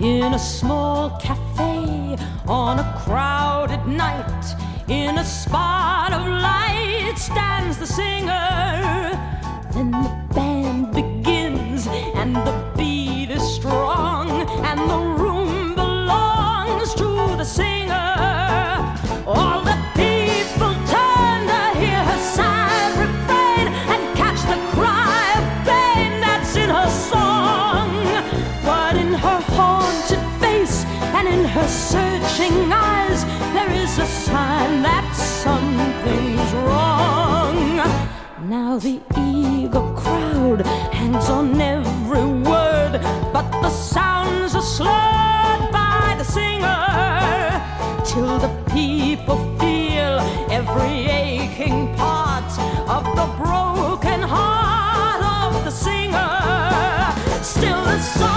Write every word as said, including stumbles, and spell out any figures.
In a small cafe on a crowded night, in a spot of light stands the singer. Then the band begins and the beat is strong, and the room belongs to the singer. All the people turn to hear her sad refrain and catch the cry of pain that's in her song. But in her haunted face and in her searching eyes, there is a sign that something's wrong. Now the eager crowd hangs on every word, but the sounds are slurred by the singer, till the people feel every aching part of the broken heart of the singer. Still the song